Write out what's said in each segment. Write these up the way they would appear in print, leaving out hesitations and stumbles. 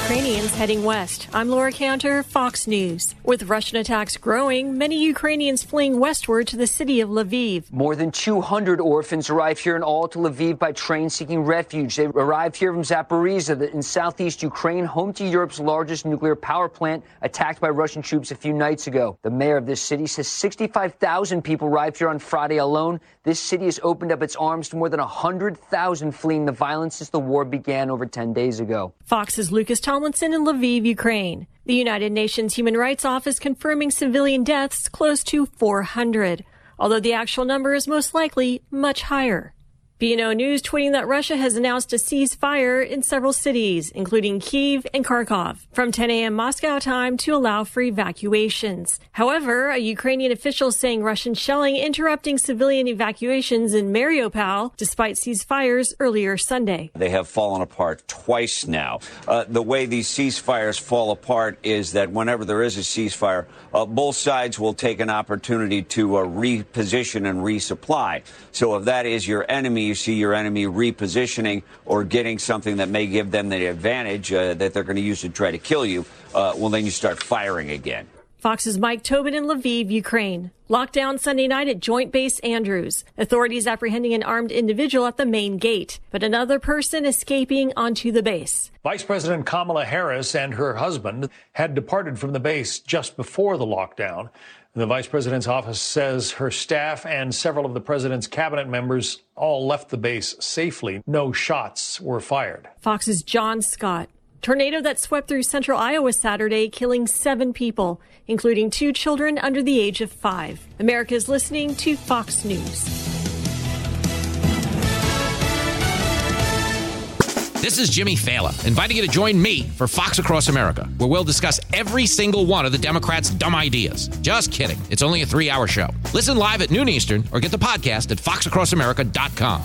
Ukrainians heading west. I'm Laura Cantor, Fox News. With Russian attacks growing, many Ukrainians fleeing westward to the city of Lviv. More than 200 orphans arrived here in all to Lviv by train seeking refuge. They arrived here from Zaporizhzhia in southeast Ukraine, home to Europe's largest nuclear power plant, attacked by Russian troops a few nights ago. The mayor of this city says 65,000 people arrived here on Friday alone. This city has opened up its arms to more than 100,000 fleeing the violence since the war began over 10 days ago. Fox's Lucas Tomlinson in Lviv, Ukraine. The United Nations Human Rights Office confirming civilian deaths close to 400, although the actual number is most likely much higher. BNO News tweeting that Russia has announced a ceasefire in several cities, including Kyiv and Kharkov, from 10 a.m. Moscow time to allow for evacuations. However, a Ukrainian official saying Russian shelling interrupting civilian evacuations in Mariupol, despite ceasefires earlier Sunday. They have fallen apart twice now. The way these ceasefires fall apart is that whenever there is a ceasefire, both sides will take an opportunity to reposition and resupply. So if that is your enemy, you see your enemy repositioning or getting something that may give them the advantage that they're going to use to try to kill you, well, then you start firing again. Fox's Mike Tobin in Lviv, Ukraine. Lockdown Sunday night at Joint Base Andrews. Authorities apprehending an armed individual at the main gate, but another person escaping onto the base. Vice President Kamala Harris and her husband had departed from the base just before the lockdown. The vice president's office says her staff and several of the president's cabinet members all left the base safely. No shots were fired. Fox's John Scott. Tornado that swept through central Iowa Saturday, killing 7 people, including 2 children under the age of 5. America is listening to Fox News. This is Jimmy Fallon, inviting you to join me for Fox Across America, where we'll discuss every single one of the Democrats' dumb ideas. Just kidding. It's only a 3-hour show. Listen live at noon Eastern or get the podcast at foxacrossamerica.com.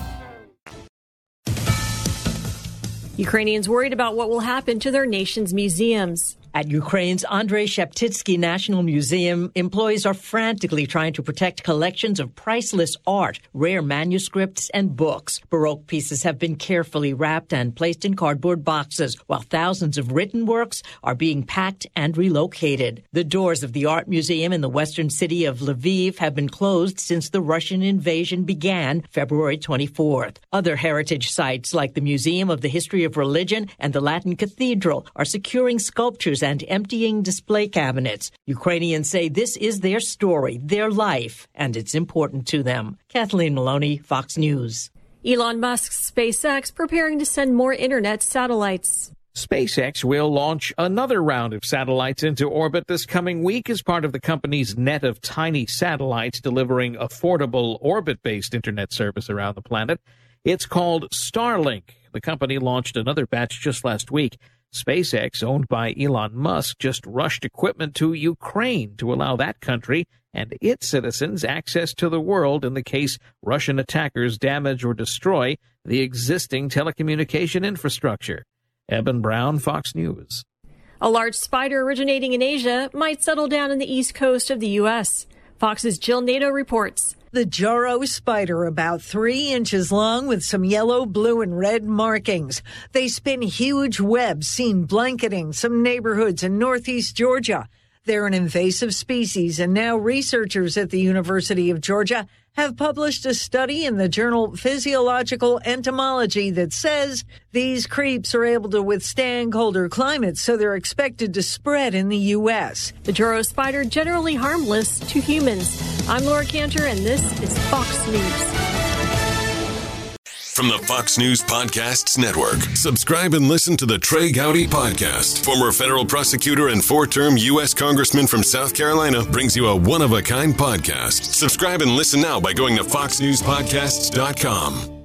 Ukrainians worried about what will happen to their nation's museums. At Ukraine's Andrei Sheptytsky National Museum, employees are frantically trying to protect collections of priceless art, rare manuscripts, and books. Baroque pieces have been carefully wrapped and placed in cardboard boxes, while thousands of written works are being packed and relocated. The doors of the art museum in the western city of Lviv have been closed since the Russian invasion began February 24th. Other heritage sites like the Museum of the History of Religion and the Latin Cathedral are securing sculptures and emptying display cabinets. Ukrainians say this is their story, their life, and it's important to them. Kathleen Maloney, Fox News. Elon Musk's SpaceX preparing to send more internet satellites. SpaceX will launch another round of satellites into orbit this coming week as part of the company's net of tiny satellites delivering affordable orbit-based internet service around the planet. It's called Starlink. The company launched another batch just last week. SpaceX, owned by Elon Musk, just rushed equipment to Ukraine to allow that country and its citizens access to the world in the case Russian attackers damage or destroy the existing telecommunication infrastructure. Eben Brown, Fox News. A large spider originating in Asia might settle down on the east coast of the U.S. Fox's Jill Nato reports. The Joro spider, about 3 inches long with some yellow, blue, and red markings. They spin huge webs seen blanketing some neighborhoods in northeast Georgia. They're an invasive species, and now researchers at the University of Georgia have published a study in the journal Physiological Entomology that says these creeps are able to withstand colder climates, so they're expected to spread in the U.S. The Joro spider generally harmless to humans. I'm Laura Cantor, and this is Fox News. From the Fox News Podcasts Network, subscribe and listen to the Trey Gowdy Podcast. Former federal prosecutor and 4-term U.S. Congressman from South Carolina brings you a one-of-a-kind podcast. Subscribe and listen now by going to foxnewspodcasts.com.